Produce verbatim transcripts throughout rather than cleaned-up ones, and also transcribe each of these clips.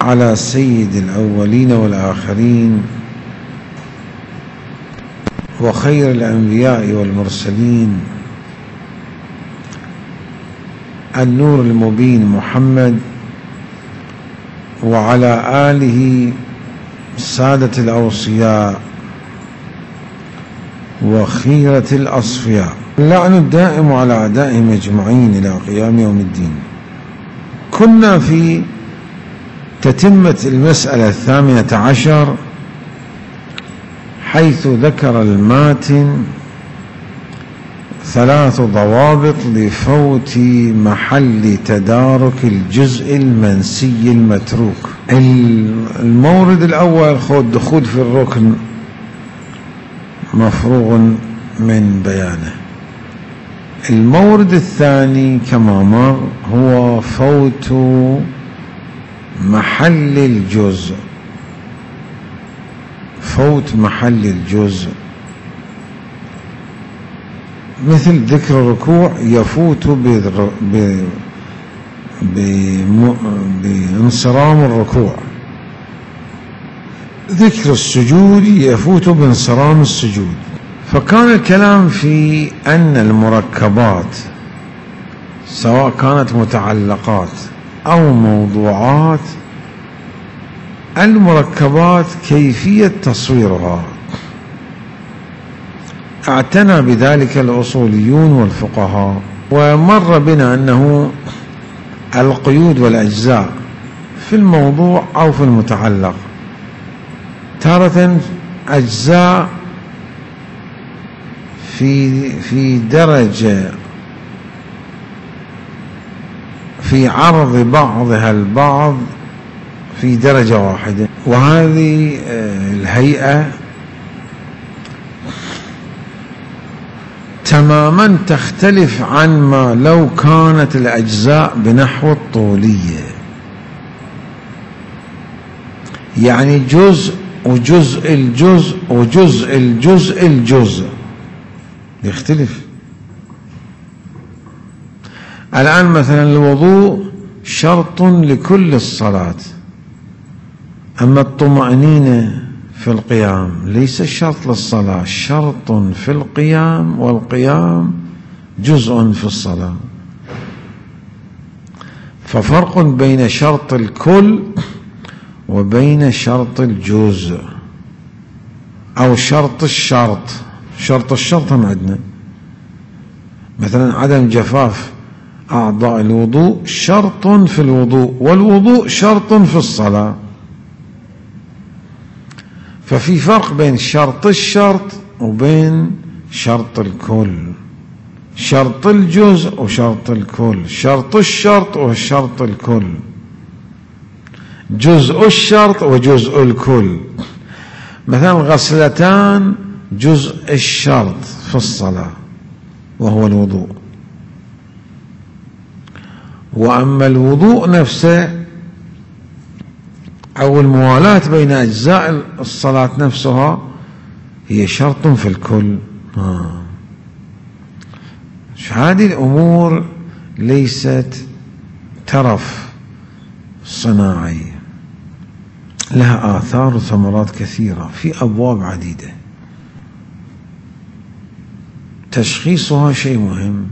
على سيد الأولين والآخرين وخير الأنبياء والمرسلين النور المبين محمد، وعلى آله سادة الأوصياء وخيرة الأصفياء، اللعن الدائم على أعدائهم أجمعين إلى قيام يوم الدين. كنا في تتمة المسألة الثامنة عشر، حيث ذكر الماتن ثلاث ضوابط لفوت محل تدارك الجزء المنسي المتروك. المورد الأول دخول في الركن مفروغ من بيانه. المورد الثاني كما مر هو فوت محل الجزء، فوت محل الجزء مثل ذكر الركوع يفوت بانصرام الركوع، ذكر السجود يفوت بانصرام السجود. فكان الكلام في أن المركبات سواء كانت متعلقات أو موضوعات، المركبات كيفية تصويرها اعتنى بذلك الأصوليون والفقهاء، ومر بنا أنه القيود والأجزاء في الموضوع أو في المتعلق تارة أجزاء في في درجة في عرض بعضها البعض في درجة واحدة، وهذه الهيئة تماما تختلف عن ما لو كانت الأجزاء بنحو الطولية، يعني جزء وجزء الجزء وجزء الجزء الجزء يختلف. الآن مثلا الوضوء شرط لكل الصلاة، أما الطمأنينة في القيام ليس شرط للصلاة، شرط في القيام، والقيام جزء في الصلاة. ففرق بين شرط الكل وبين شرط الجزء أو شرط الشرط. شرط الشرط هم عندنا مثلا عدم جفاف أعضاء الوضوء شرط في الوضوء، والوضوء شرط في الصلاة. ففي فرق بين شرط الشرط وبين شرط الكل، شرط الجزء وشرط الكل، شرط الشرط وشرط الكل، جزء الشرط وجزء الكل. مثلا غسلتان جزء الشرط في الصلاة وهو الوضوء، وأما الوضوء نفسه أو الموالاة بين أجزاء الصلاة نفسها هي شرط في الكل. آه. هذه الأمور ليست ترف صناعي، لها آثار وثمرات كثيرة في أبواب عديدة، تشخيصها شيء مهم.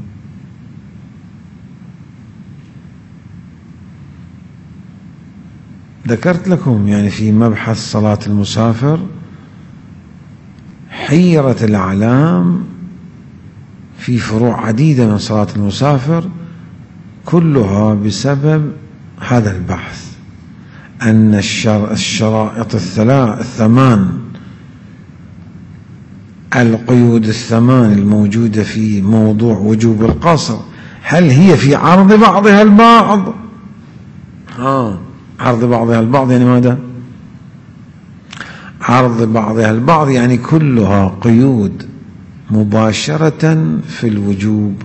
ذكرت لكم يعني في مبحث صلاة المسافر حيرة الأعلام في فروع عديدة من صلاة المسافر، كلها بسبب هذا البحث، أن الشرائط الثلاث الثمان القيود الثمان الموجودة في موضوع وجوب القصر هل هي في عرض بعضها البعض؟ ها عرض بعضها البعض يعني ماذا؟ عرض بعضها البعض يعني كلها قيود مباشرة في الوجوب.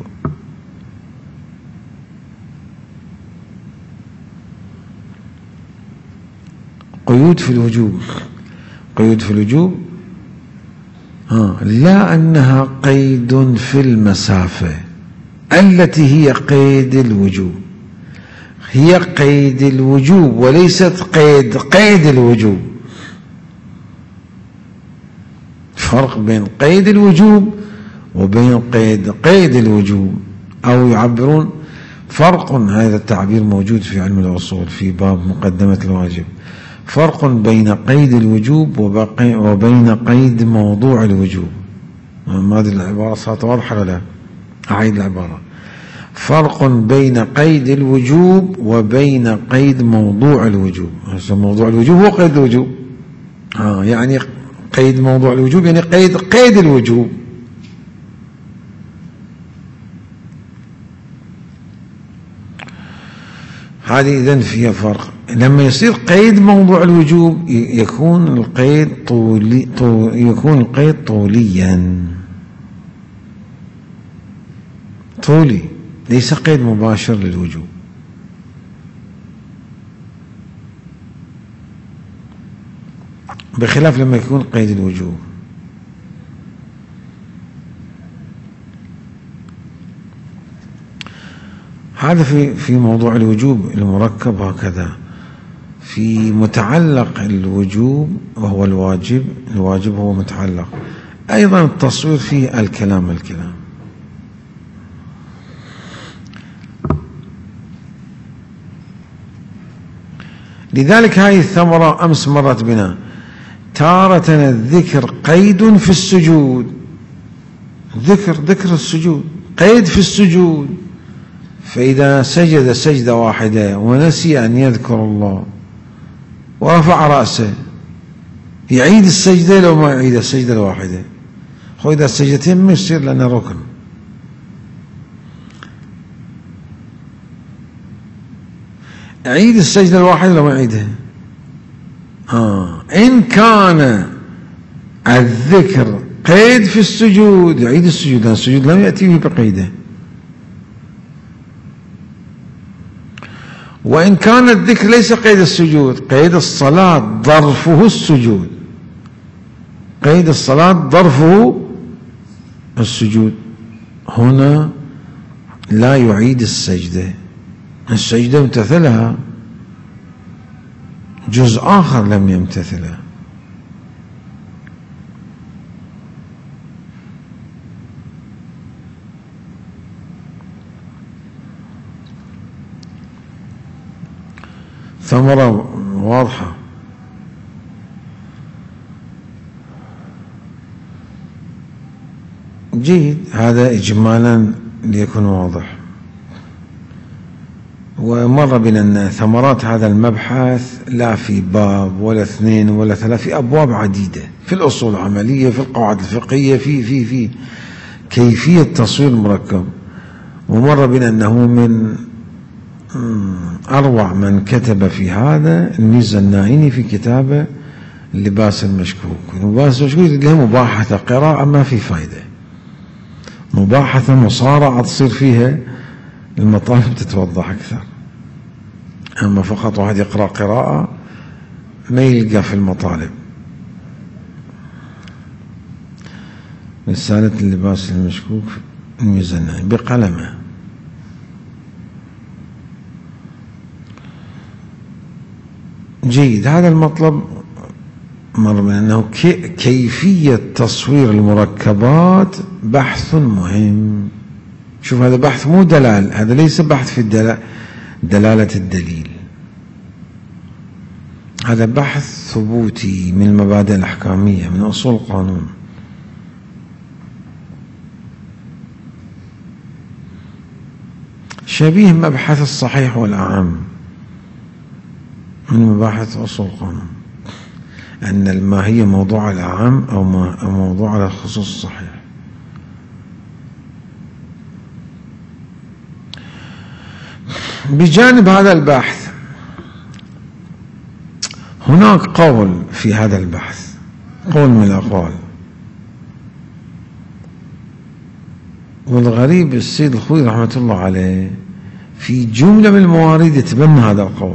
قيود في الوجوب، قيود في الوجوب ها لا أنها قيد في المسافة التي هي قيد الوجوب. هي قيد الوجوب وليست قيد قيد الوجوب. فرق بين قيد الوجوب وبين قيد قيد الوجوب، أو يعبرون فرق، هذا التعبير موجود في علم الأصول في باب مقدمة الواجب، فرق بين قيد الوجوب وبين قيد موضوع الوجوب. ما أدري العبارة صارت واضحة ولا لا؟ أعيد العبارة. فرق بين قيد الوجوب وبين قيد موضوع الوجوب. موضوع الوجوب هو قيد الوجوب. آه يعني قيد موضوع الوجوب يعني قيد قيد الوجوب. هذه إذن فيها فرق. لما يصير قيد موضوع الوجوب يكون القيد طولي طول يكون القيد طوليا طولي، ليس قيد مباشر للوجوب. بخلاف لما يكون قيد الوجوب. هذا في في موضوع الوجوب المركب هكذا. في متعلق الوجوب وهو الواجب، الواجب هو متعلق. أيضا التصوير فيه الكلام الكلام. لذلك هذه الثمرة أمس مرت بنا. تارة الذكر قيد في السجود، ذكر ذكر السجود قيد في السجود، فإذا سجد سجدة واحدة ونسي أن يذكر الله ورفع رأسه يعيد السجدة لو ما يعيد السجدة الواحدة. هو إذا السجدتين ما يصير لأنه ركن. عيد السجدة الواحدة لو ما يعيدها. آه. إن كان الذكر قيد في السجود يعيد السجود، لأن السجود لم يأتي بقيده. وإن كان الذكر ليس قيد السجود، قيد الصلاة ظرفه السجود، قيد الصلاة ظرفه السجود، هنا لا يعيد السجدة. السجدة امتثلها، جزء آخر لم يمتثله. ثمرة واضحة. جيد، هذا إجمالا ليكون واضح. ومر بنا أن ثمرات هذا المبحث لا في باب ولا اثنين ولا ثلاث، في أبواب عديدة، في الأصول العملية، في القواعد الفقهية، في في في كيفية تصوير المركب. ومر بنا أنه من أروع من كتب في هذا الميزة الناعيني في كتابه اللباس المشكوك. اللباس المشكوك اللي هي مباحثة قراءة ما في فايدة، مباحثة مصارعة تصير فيها المطالب تتوضح أكثر. أما فقط واحد يقرأ قراءة ما يلقى في المطالب. رسالة اللباس المشكوك الميزة الناعيني بقلمه. جيد، هذا المطلب مر من أنه كيفية تصوير المركبات بحث مهم. شوف، هذا بحث مو دلال، هذا ليس بحث في الدلالة دلالة الدليل، هذا بحث ثبوتي من المبادئ الأحكامية، من أصول القانون. شبيه مبحث الصحيح والأعم من مباحث أصول القانون، أن الماهية موضوع الأعم أو موضوع على الخصوص الصحيح. بجانب هذا البحث هناك قول في هذا البحث، قول من الأقوال، والغريب السيد الخوئي رحمة الله عليه في جملة من الموارد يتبنى هذا القول.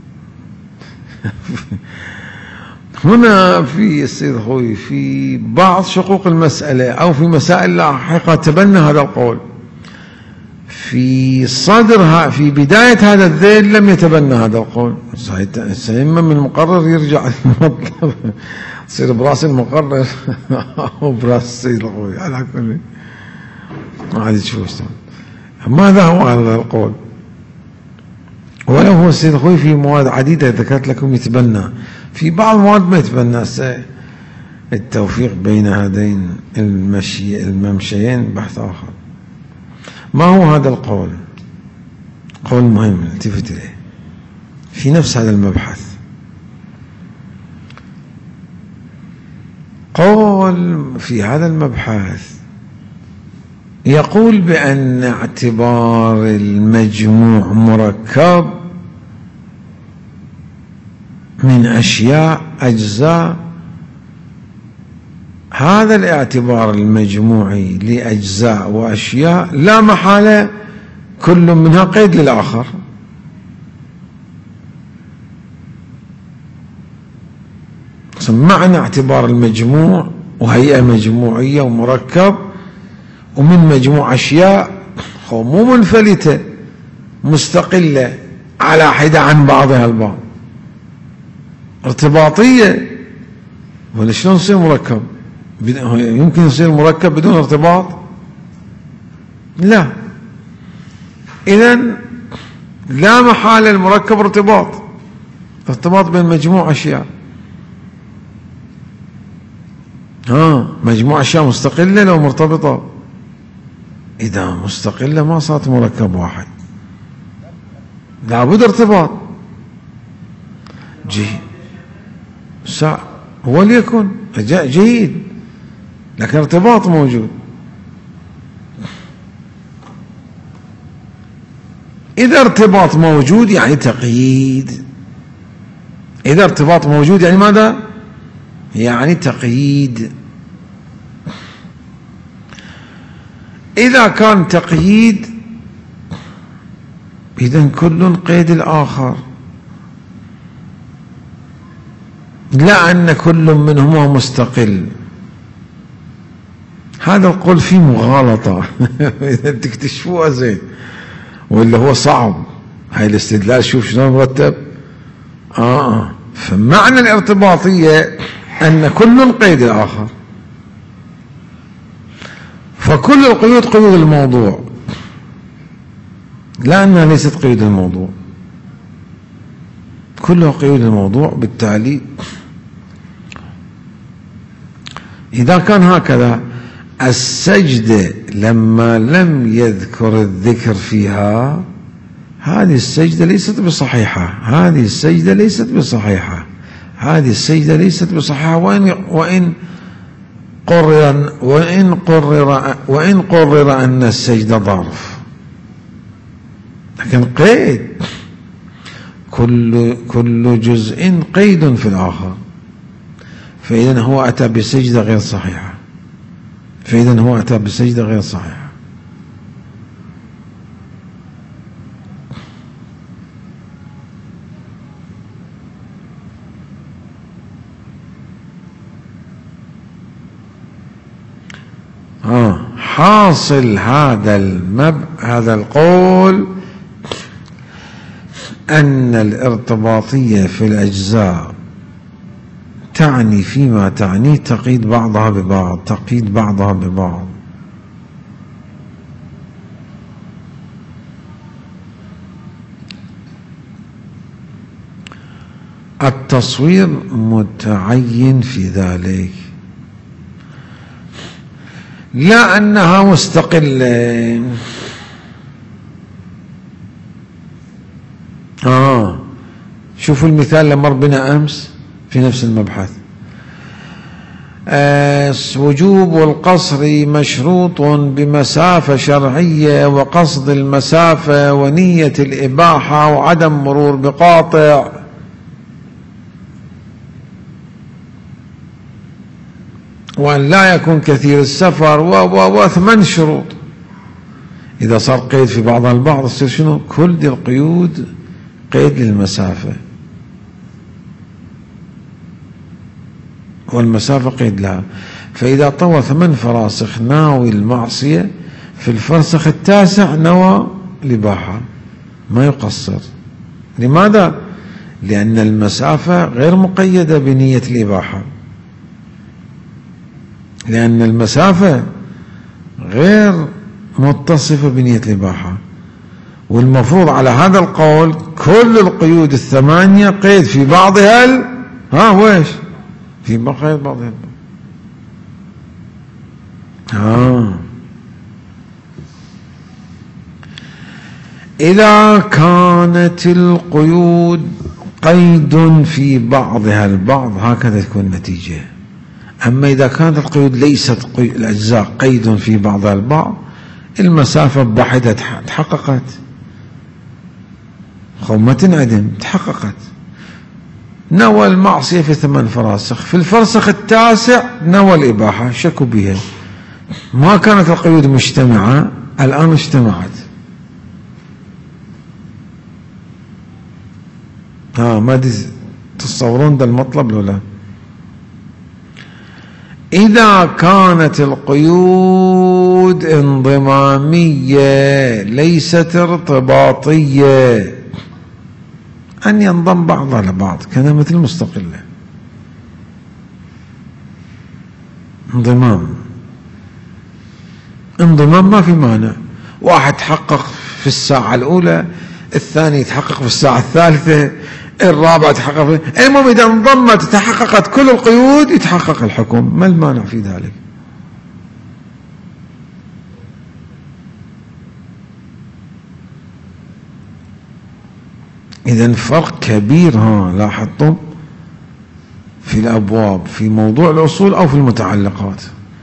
هنا في السيد الخوئي في بعض شقوق المسألة أو في مسائل لاحقة تبنى هذا القول. في صدرها في بداية هذا الذيل لم يتبنى هذا القول، سيما من المقرر يرجع المطلب يصير براس المقرر أو براس السيد الخوي على كل ما عاد تشوف ماذا هو هذا القول. ولو هو السيد الخوي في مواد عديدة ذكرت لكم يتبنى، في بعض المواد ما يتبنى. التوفيق بين هذين المشي الممشيين بحث آخر. ما هو هذا القول؟ قول مهم التفت إليه في نفس هذا المبحث. قول في هذا المبحث يقول بأن اعتبار المجموع مركب من أشياء أجزاء، هذا الاعتبار المجموعي لأجزاء وأشياء لا محالة كل منها قيد للآخر. معنى اعتبار المجموع وهيئة مجموعية ومركب ومن مجموع أشياء مو منفلتة مستقلة على حدة عن بعضها البعض، ارتباطية. ولا شلون يصير مركب؟ يمكن يصير مركب بدون ارتباط؟ لا. إذن لا محالة المركب ارتباط، ارتباط بين مجموع أشياء. ها مجموع أشياء مستقلة لو مرتبطة، إذا مستقلة ما صارت مركب واحد، لابد ارتباط. جي سا وليكن جيد، لكن ارتباط موجود. إذا ارتباط موجود يعني تقييد. إذا ارتباط موجود يعني ماذا؟ يعني تقييد. إذا كان تقييد إذن كل قيد الآخر، لا أن كل منهما مستقل. هذا القول فيه مغالطة إذا تكتشفوها زين، ولا هو صعب. هاي الاستدلال شوف شلون مرتب. آه فمعنى الارتباطية أن كل قيد الآخر، فكل القيود قيود الموضوع، لا أنها ليست قيود الموضوع، كلها قيود الموضوع. بالتالي إذا كان هكذا، السجدة لما لم يذكر الذكر فيها، هذه السجدة ليست بصحيحة، هذه السجدة ليست بصحيحة، هذه السجدة ليست بصحيحة، وإن وإن قرر وإن قرر وإن قرر أن السجدة ظرف، لكن قيد. كل كل جزء قيد في الآخر، فإذا هو أتى بسجدة غير صحيحة، فإذا هو أتى بسجدة غير صحيحة. آه حاصل هذا المب هذا القول أن الارتباطية في الأجزاء تعني فيما تعنيه تقييد بعضها ببعض، تقييد بعضها ببعض. التصوير متعين في ذلك، لا أنها مستقلة. آه شوفوا المثال اللي مر بنا أمس في نفس المبحث. آه وجوب القصر مشروط بمسافة شرعية وقصد المسافة ونية الإباحة وعدم مرور بقاطع. وأن لا يكون كثير السفر وثمان شروط. إذا صار قيد في بعضها البعض يصير شنو؟ كل دي القيود قيد للمسافة، والمسافة قيد لها. فإذا طوى ثمان فراسخ ناوي المعصية، في الفرسخ التاسع نوى الإباحة، ما يقصر. لماذا؟ لأن المسافة غير مقيدة بنية الإباحة، لأن المسافة غير متصفة بنية الإباحة. والمفروض على هذا القول كل القيود الثمانية قيد في بعضها ال... ها ويش في قيد بعضها ال... ها إذا كانت القيود قيد في بعضها البعض هكذا تكون النتيجة. أما إذا كانت القيود ليست قي... الأجزاء قيد في بعضها البعض، المسافة بحدة تحققت، خو ما تنعدم، تحققت. نوى المعصية في ثمان فراسخ، في الفرسخ التاسع نوى الإباحة، شكوا بها. ما كانت القيود مجتمعة، الآن اجتمعت. ها ما تتصورون ده المطلب لو لا؟ إذا كانت القيود انضمامية ليست ارتباطية، أن ينضم بعضها لبعض كذا مثل مستقلة. انضمام انضمام ما في مانع، واحد تحقق في الساعة الأولى، الثاني يتحقق في الساعة الثالثة، الرابعة تحقق في... المهم إذا انضمت تحققت كل القيود يتحقق الحكم، ما المانع في ذلك؟ إذن فرق كبير ها لاحظتم في الأبواب في موضوع الأصول أو في المتعلقات.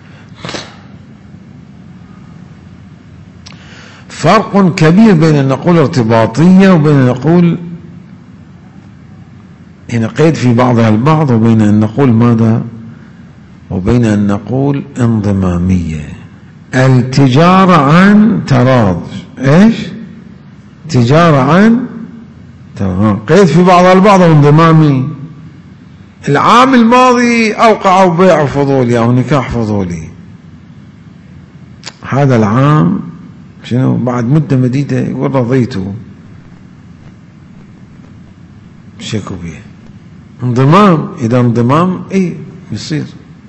فرق كبير بين أن نقول ارتباطية وبين أن نقول هنا قيد في بعضها البعض، وبين أن نقول ماذا؟ وبين أن نقول انضمامية. التجارة عن تراض، ايش؟ تجارة عن تراض، قيد في بعضها البعض وانضمامي. العام الماضي أوقعوا بيع فضولي أو نكاح فضولي، هذا العام شنو بعد مدة مديدة يقول رضيته، شكوا به. انضمام، إذا انضمام إيه يصير.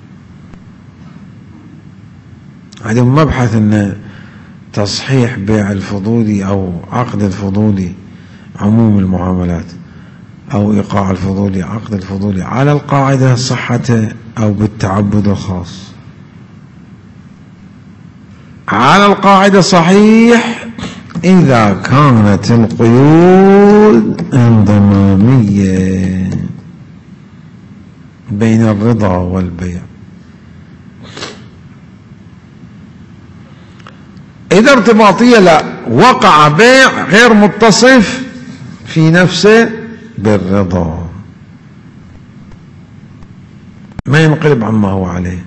هذا مبحث أن تصحيح بيع الفضولي أو عقد الفضولي عموم المعاملات، أو إيقاع الفضولي عقد الفضولي على القاعدة صحته أو بالتعبد الخاص. على القاعدة صحيح إذا كانت القيود انضمامية بين الرضا والبيع. إذا ارتباطية لا، وقع بيع غير متصف في نفسه بالرضا، ما ينقلب عما هو عليه.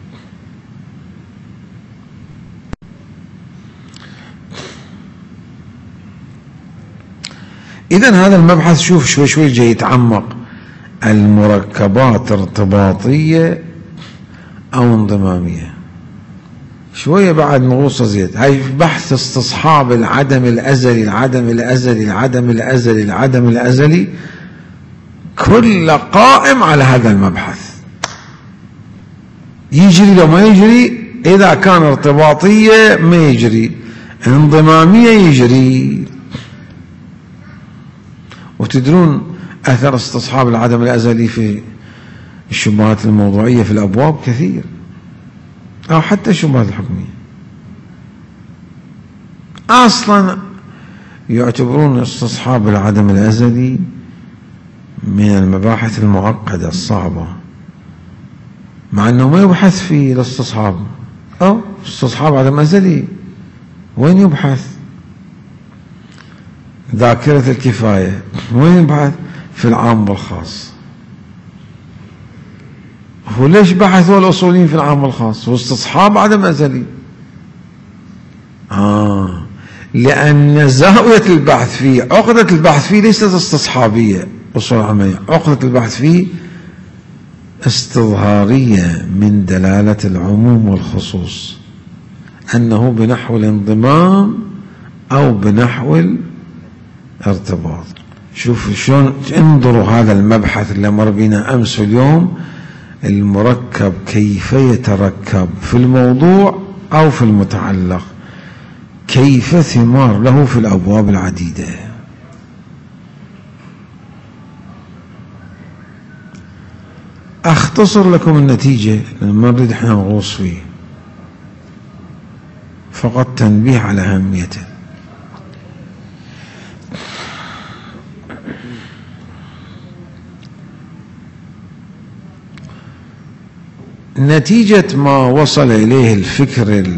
إذن هذا المبحث شوف شوي شوي جاي يتعمق. المركبات ارتباطية أو انضمامية، شوية بعد نغوص زيادة. هاي بحث استصحاب العدم الأزلي العدم الأزلي العدم الأزلي العدم الأزلي كل قائم على هذا المبحث. يجري لو ما يجري، إذا كان ارتباطية ما يجري، انضمامية يجري. وتدرون أثر استصحاب العدم الأزلي في الشبهات الموضوعية في الأبواب كثير، أو حتى الشبهات الحكمية. أصلا يعتبرون استصحاب العدم الأزلي من المباحث المعقدة الصعبة، مع أنه ما يبحث في الاستصحاب. أو استصحاب عدم أزلي وين يبحث؟ ذاكرة الكفاية وين يبحث؟ في العام والخاص. هو ليش بحثوا الأصوليين في العام والخاص؟ هو استصحاب عدم أزلي. آه لأن زاوية البحث فيه، عقدة البحث فيه ليست استصحابية أصول عملية، عقدة البحث فيه استظهارية من دلالة العموم والخصوص، أنه بنحو الانضمام أو بنحو الارتباط. شوفوا شلون، انظروا هذا المبحث اللي مر بنا أمس اليوم، المركب كيف يتركب في الموضوع أو في المتعلق، كيف ثمار له في الأبواب العديدة. أختصر لكم النتيجة لأن ما نريد احنا نغوص فيه، فقط تنبيه على أهميته. نتيجة ما وصل إليه الفكر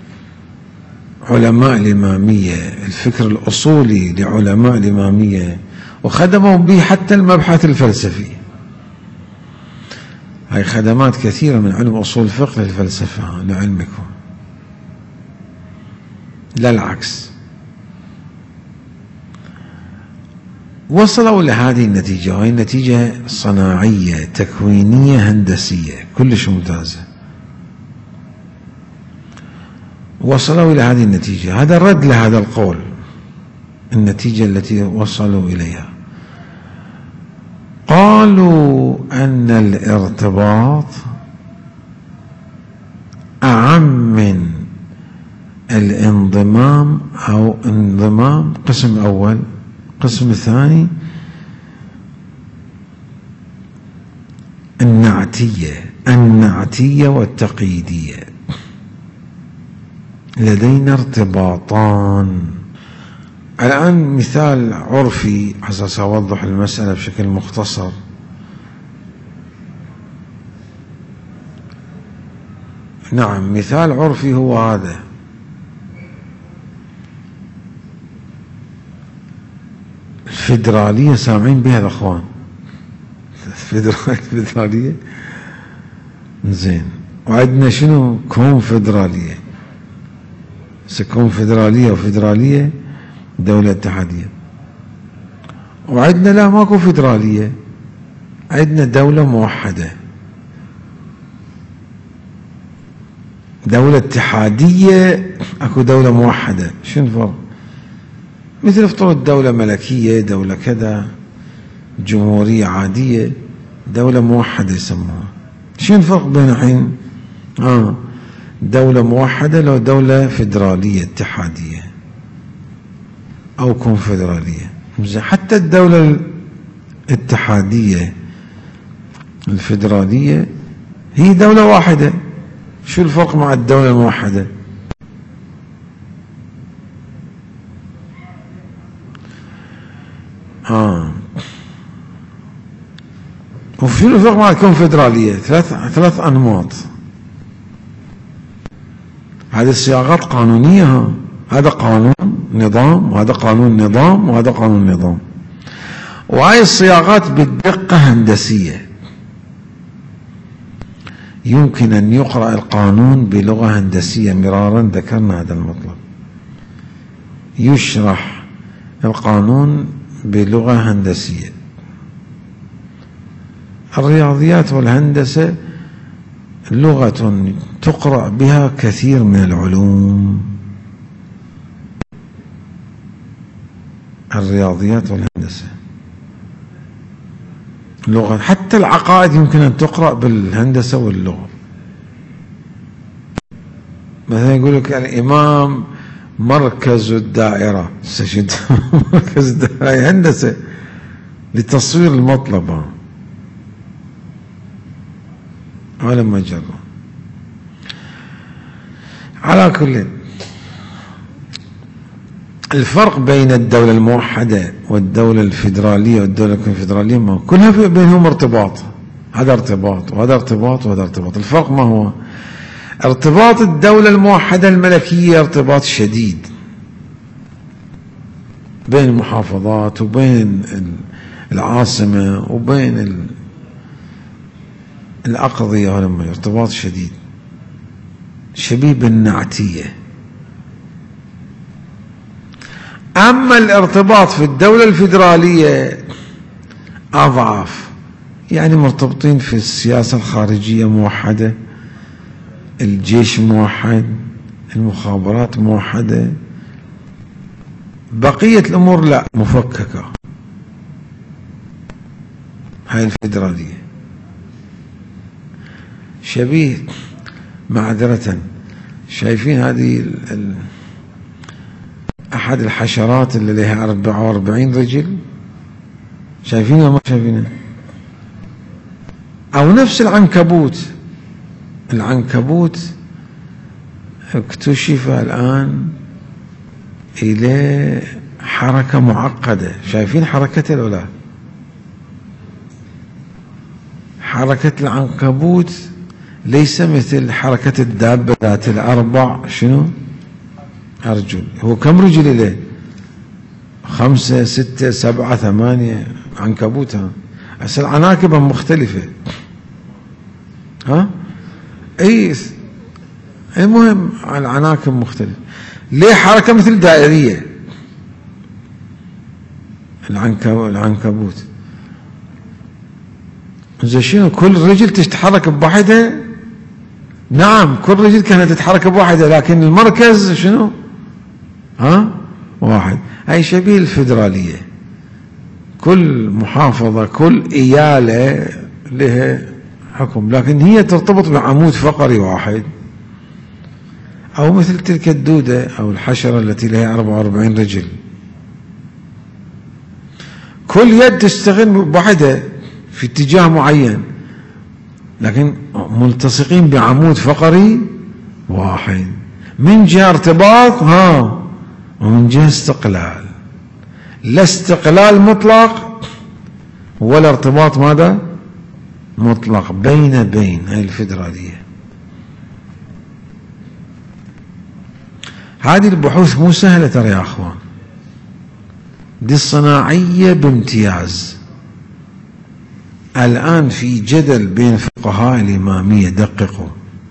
علماء الإمامية، الفكر الأصولي لعلماء الإمامية، وخدموا به حتى المبحث الفلسفي. هاي خدمات كثيرة من علم أصول الفقه للفلسفة لعلمكم، لا العكس. وصلوا لهذه النتيجة، وهي نتيجة صناعية تكوينية هندسية كلش ممتازة. وصلوا إلى هذه النتيجة، هذا الرد لهذا القول، النتيجة التي وصلوا إليها. قالوا أن الارتباط أعم من الانضمام أو انضمام قسم أول. القسم الثاني النعتية، النعتية والتقييدية. لدينا ارتباطان. الآن مثال عرفي حساس أوضح المسألة بشكل مختصر. نعم، مثال عرفي هو هذا. الفيدرالية سامعين بها الأخوان؟ الفيدرالية زين. وعندنا شنو؟ كونفدرالية. كونفدرالية وفيدرالية دولة اتحادية. وعندنا لا ماكو فيدرالية، عندنا دولة موحدة، دولة اتحادية اكو دولة موحدة. شنو الفرق؟ مثل افترض دولة ملكية، دولة كذا، جمهورية عادية، دولة موحدة يسموها. شنو الفرق بين الحين اه دولة موحدة لو دولة فيدرالية اتحادية أو كونفدرالية؟ حتى الدولة الاتحادية الفيدرالية هي دولة واحدة. شو الفرق مع الدولة الموحدة؟ آه وشو الفرق مع الكونفدرالية؟ ثلاث ثلاث أنماط. هذه الصياغات قانونية، هذا قانون نظام وهذا قانون نظام وهذا قانون نظام. وهاي الصياغات بالدقة هندسية. يمكن أن يقرأ القانون بلغة هندسية، مرارا ذكرنا هذا المطلب. يشرح القانون بلغة هندسية. الرياضيات والهندسة لغة تقرأ بها كثير من العلوم. الرياضيات والهندسة لغة، حتى العقائد يمكن أن تقرأ بالهندسة واللغة. مثلا يقول لك الإمام مركز الدائرة، مركز الدائرة هندسة لتصوير المطلب ولا مجرى. على كل، الفرق بين الدولة الموحدة والدولة الفيدرالية والدولة الكونفدرالية ما كلها في بينهم ارتباط. هذا ارتباط وهذا ارتباط وهذا ارتباط. الفرق ما هو؟ ارتباط الدولة الموحدة الملكية ارتباط شديد بين المحافظات وبين العاصمة وبين الأقضية، هذا ارتباط شديد شبيه بالنعتية. أما الارتباط في الدولة الفيدرالية أضعف، يعني مرتبطين في السياسة الخارجية موحدة، الجيش موحد، المخابرات موحدة، بقية الأمور لا، مفككة. هاي الفيدرالية شبيه معذرة. شايفين هذه ال ال أحد الحشرات اللي لها أربعة وأربعين رجل؟ شايفينها ما شايفينها؟ أو نفس العنكبوت. العنكبوت اكتشف الآن إلى حركة معقدة. شايفين حركته ولا لا؟ حركة العنكبوت ليس مثل حركة الدابة ذات الأربع شنو؟ أرجل. هو كم رجل له؟ خمسة ستة سبعة ثمانية. عنكبوت. ها هسه العناكب مختلفة. ها اي المهم العناكب مختلف. ليه حركة مثل دائرية العنكبوت. زين شنو كل رجل تتحرك بواحدة؟ نعم كل رجل كانت تتحرك بواحدة، لكن المركز شنو؟ ها واحد. هاي شبيه الفيدرالية. كل محافظة كل إيالة لها حكم، لكن هي ترتبط بعمود فقري واحد، أو مثل تلك الدودة أو الحشرة التي لها أربعة وأربعين رجل. كل يد تشتغل بوحدها في اتجاه معين، لكن ملتصقين بعمود فقري واحد، من جهة ارتباط ها ومن جهة استقلال. لا استقلال مطلق ولا ارتباط ماذا؟ مطلق، بين بين. هاي الفيدرالية. هذه البحوث مو سهلة ترى يا اخوان، دي الصناعية بامتياز. الآن في جدل بين فقهاء الإمامية، دققوا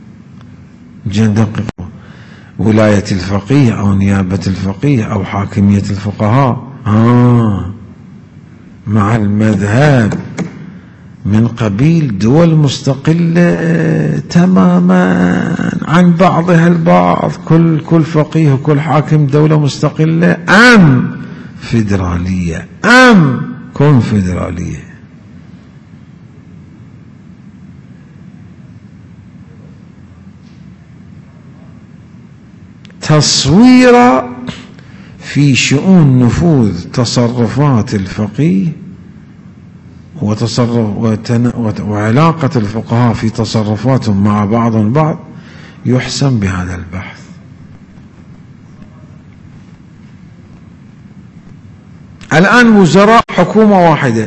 دققوا، ولاية الفقيه أو نيابة الفقيه أو حاكمية الفقهاء آه مع المذهب من قبيل دول مستقلة تماما عن بعضها البعض، كل كل فقيه وكل حاكم دولة مستقلة، أم فيدرالية أم كونفدرالية. تصوير في شؤون نفوذ تصرفات الفقيه وتصرف وعلاقة الفقهاء في تصرفاتهم مع بعضهم البعض يحسن بهذا البحث. الآن وزراء حكومة واحدة،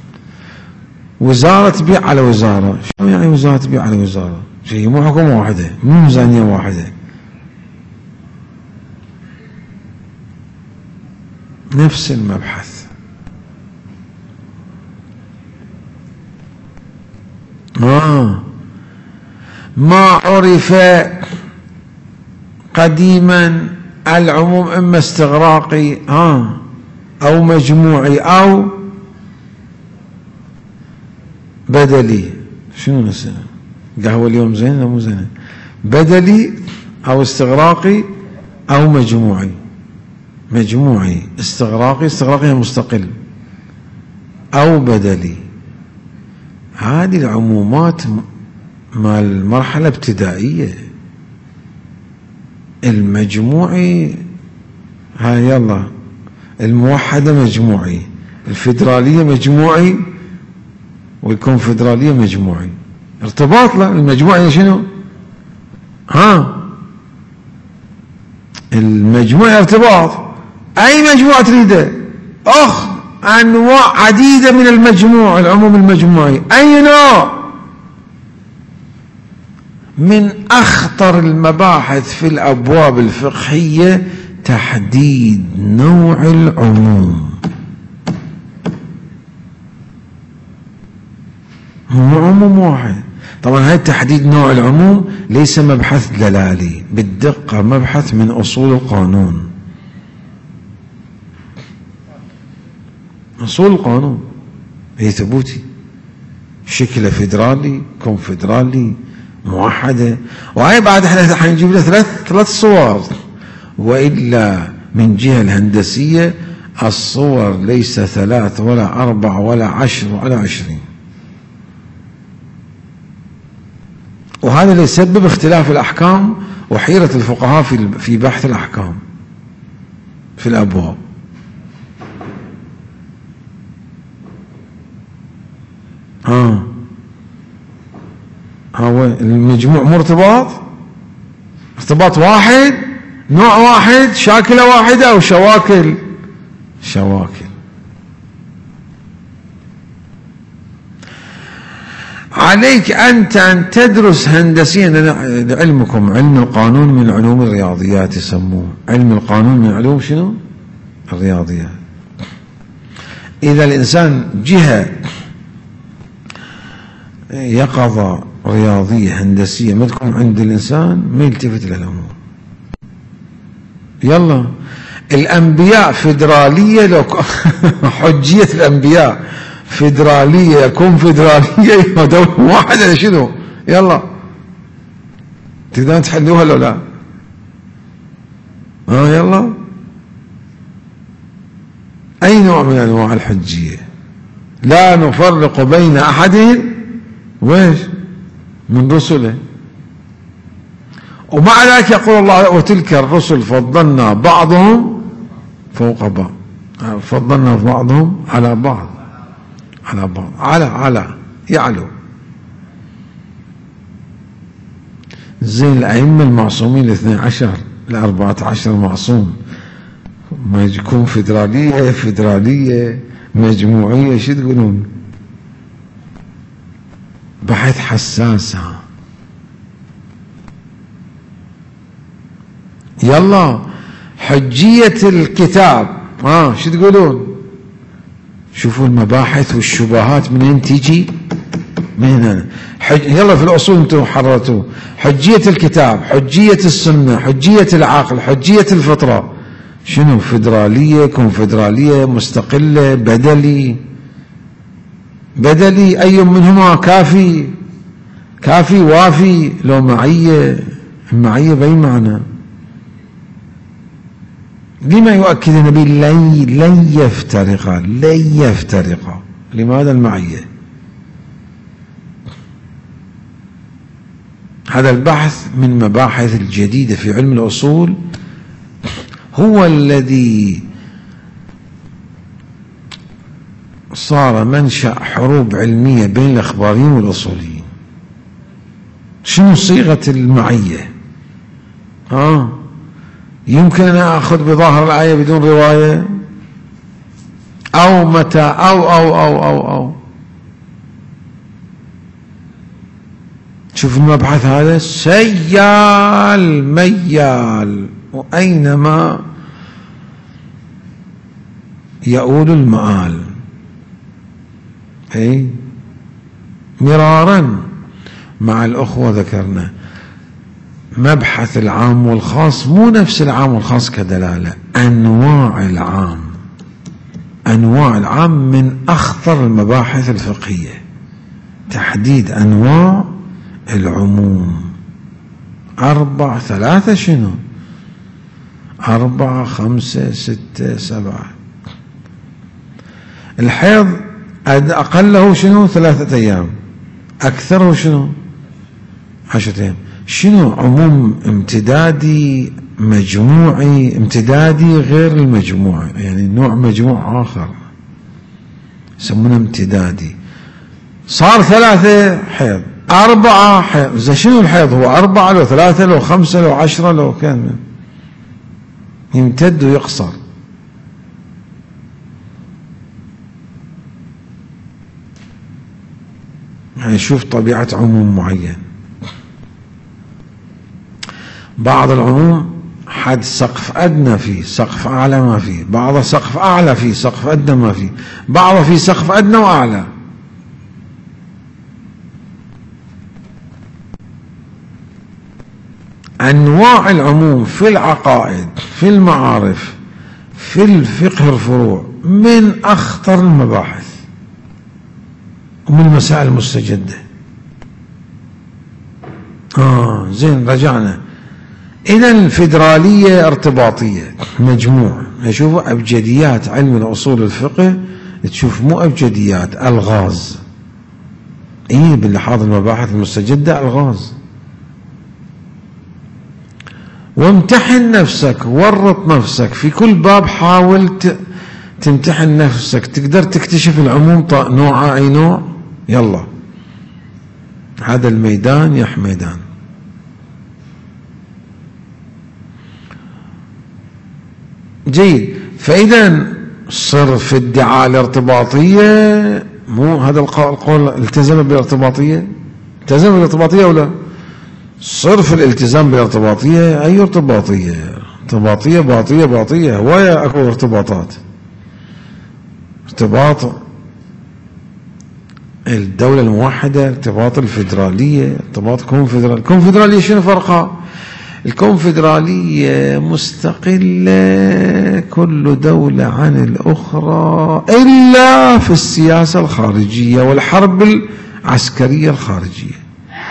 وزارة تبيع على وزارة. شو يعني وزارة تبيع على وزارة؟ شيء مو حكومة واحدة، مو ميزانية واحدة. نفس المبحث. آه ما عرف قديما العموم إما استغراقي آه أو مجموعي أو بدلي. شنو نسأل؟ قهوة اليوم زين مو زين؟ بدلي أو استغراقي أو مجموعي. مجموعي، استغراقي، استغراقي مستقل، أو بدلي. هذه العمومات مال المرحلة الابتدائية. المجموعي هاي يلا الموحدة مجموعي، الفيدرالية مجموعي، والكونفدرالية مجموعي. ارتباط لا المجموعي شنو؟ ها المجموعي ارتباط. أي مجموعة تريده؟ أخ أنواع عديدة من المجموع، العموم المجموعي. أي نوع؟ من أخطر المباحث في الأبواب الفقهية تحديد نوع العموم. هو عموم واحد. طبعا هاي تحديد نوع العموم ليس مبحث دلالي بالدقة، مبحث من أصول القانون. أصول القانون هي ثبوتي، شكل فيدرالي، كونفدرالي، موحدة. وهي بعد احنا حنجيب له ثلاث ثلاث صور، وإلا من جهة الهندسية الصور ليس ثلاث ولا أربع ولا عشر ولا عشرين، وهذا اللي يسبب اختلاف الأحكام وحيرة الفقهاء في في بحث الأحكام في الأبواب. ها هو المجموع مرتبط ارتباط واحد، نوع واحد، شاكلة واحدة أو شواكل شواكل. عليك أنت أن تدرس هندسيا. علمكم علم القانون من علوم الرياضيات يسموه، علم القانون من علوم شنو؟ الرياضيات. إذا الإنسان جهة يقظة رياضية هندسية ما تكون عند الإنسان ما يلتفت للأمور. يلا الأنبياء فيدرالية، لو حجية الأنبياء فيدرالية يكون فيدرالية دولة واحدة شنو؟ يلا تقدرون تحلوها لو لا؟ ها آه يلا أي نوع من أنواع الحجية؟ لا نفرق بين أحد ويش من رسله. ومع ذلك يقول الله وتلك الرسل فضلنا بعضهم فوق بعض، فضلنا بعضهم على بعض على بعض على على يعلو. زي الأئمة المعصومين الاثني عشر الأربعة عشر معصوم، ما يكون فيدرالية فيدرالية مجموعية شو تقولون؟ بحث حساسة. يلا حجية الكتاب ها شو تقولون؟ شوفوا المباحث والشبهات منين تيجي؟ من هنا. حج... يلا في الأصول انتم حررتوا حجية الكتاب، حجية السنة، حجية العقل، حجية الفطرة. شنو؟ فيدرالية، كونفدرالية، مستقلة، بدلي. بدلي أي منهما كافي؟ كافي وافي لو معية؟ المعية بأي معنى؟ لما يؤكد النبي لن لن يفترقا لن يفترقا؟ لماذا المعية؟ هذا البحث من مباحث الجديدة في علم الأصول هو الذي صار منشأ حروب علمية بين الأخباريين والأصوليين. شنو صيغة المعية؟ ها يمكن أن أخذ بظاهر الآية بدون رواية؟ أو متى أو أو أو أو أو شوف المبحث هذا سيال ميال، وأينما يؤول المآل. أي مرارا مع الأخوة ذكرنا مبحث العام والخاص مو نفس العام والخاص كدلالة، أنواع العام. أنواع العام من أخطر المباحث الفقهية، تحديد أنواع العموم. أربع ثلاثة شنو؟ أربعة خمسة ستة سبعة. الحيض أقله شنو؟ ثلاثة أيام، أكثره شنو؟ عشرة أيام. شنو؟ عموم امتدادي مجموعي، امتدادي غير المجموعي، يعني نوع مجموع آخر يسمونه امتدادي. صار ثلاثة حيض، أربعة حيض. إذا شنو الحيض؟ هو أربعة لو ثلاثة لو خمسة لو عشرة لو كان يمتد ويقصر. يعني شوف طبيعة عموم معين. بعض العموم حد سقف أدنى فيه، سقف أعلى ما فيه، بعض سقف أعلى فيه، سقف أدنى ما فيه، بعض فيه سقف أدنى وأعلى. أنواع العموم في العقائد، في المعارف، في الفقه الفروع من أخطر المباحث ومن المسائل المستجدة. آه زين رجعنا. إذا الفيدرالية ارتباطية مجموع. نشوفوا أبجديات علم الأصول الفقه، تشوف مو أبجديات، ألغاز. إيه باللحاظ المباحث المستجدة ألغاز. وامتحن نفسك، ورط نفسك في كل باب، حاول تمتحن نفسك، تقدر تكتشف العموم نوعه أي نوع. يلا هذا الميدان يا حميدان. جيد. فإذا صرف ادعاء الارتباطية، مو هذا القول التزم بالارتباطية، التزم بالارتباطية ولا؟ صرف الالتزام بالارتباطية. أي ارتباطية؟ ارتباطية باطية باطية، هواية أكو ارتباطات. ارتباط الدولة الموحدة، ارتباط الفيدرالية، ارتباط كونفدرالية. الكونفدرالية شنو فرقها؟ الكونفدرالية مستقلة كل دولة عن الأخرى إلا في السياسة الخارجية والحرب العسكرية الخارجية.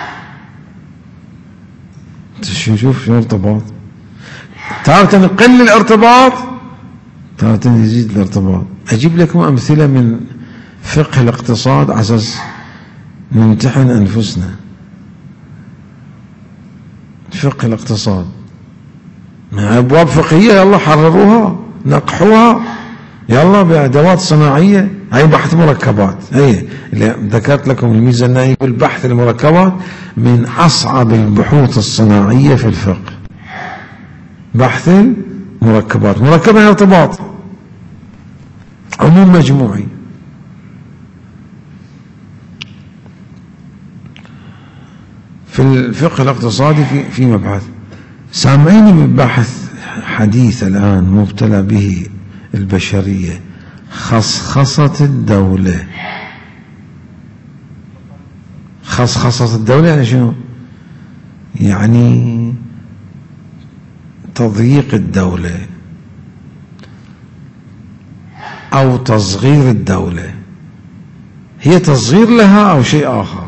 شوف شو الارتباط، تارة نقل الارتباط، تارة يزيد الارتباط. أجيب لكم أمثلة من فقه الاقتصاد على أساس نمتحن أنفسنا. فقه الاقتصاد أبواب فقهية، يلا حرروها، نقحوها، يلا بأدوات صناعية. هاي بحث مركبات، هي اللي ذكرت لكم الميزة أنه يقول بحث المركبات من أصعب البحوث الصناعية في الفقه. بحث المركبات، مركبة ارتباط عموم مجموعي. في الفقه الاقتصادي في في مبحث سامعين ببحث حديث الآن مبتلى به البشرية، خصخصة الدولة. خصخصة الدولة يعني شنو؟ يعني تضييق الدولة أو تصغير الدولة. هي تصغير لها أو شيء آخر.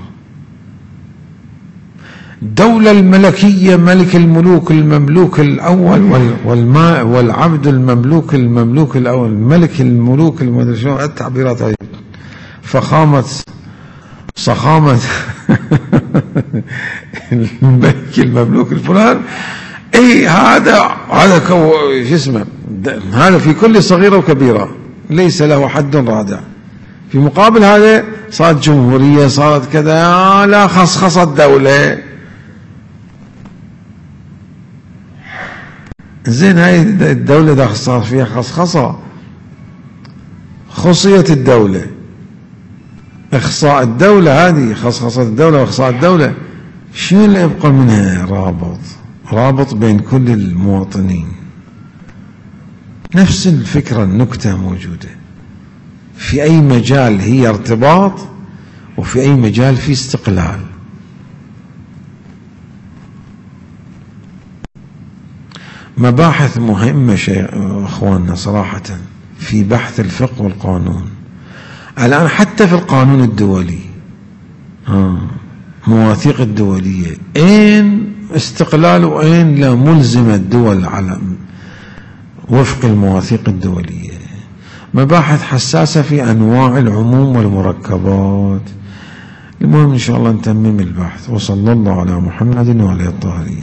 الدولة الملكية، ملك الملوك المملوك الأول والماء والعبد المملوك المملوك الأول، ملك الملوك المدري شنو التعبيرات هاي، فخامة صخامة الملك المملوك الفلان. اي هذا هذا شو اسمه، هذا في كل صغيرة وكبيرة ليس له حد رادع. في مقابل هذا صارت جمهورية، صارت كذا، لا خصخصة الدولة. زين هاي الدولة ده صار فيها خصخصة، خصية الدولة، إخصاء الدولة، هذه خصخصة الدولة وإخصاء الدولة. شنو اللي يبقى منها؟ رابط، رابط بين كل المواطنين. نفس الفكرة، النكتة موجودة في أي مجال، هي ارتباط، وفي أي مجال في استقلال. مباحث مهمة شيء أخواننا صراحة في بحث الفقه والقانون. الآن حتى في القانون الدولي، ها مواثيق الدولية، أين استقلال وأين لا ملزمة الدول على وفق المواثيق الدولية. مباحث حساسة في أنواع العموم والمركبات. المهم إن شاء الله نتمم البحث. وصلى الله على محمد وعلى الطاهرين.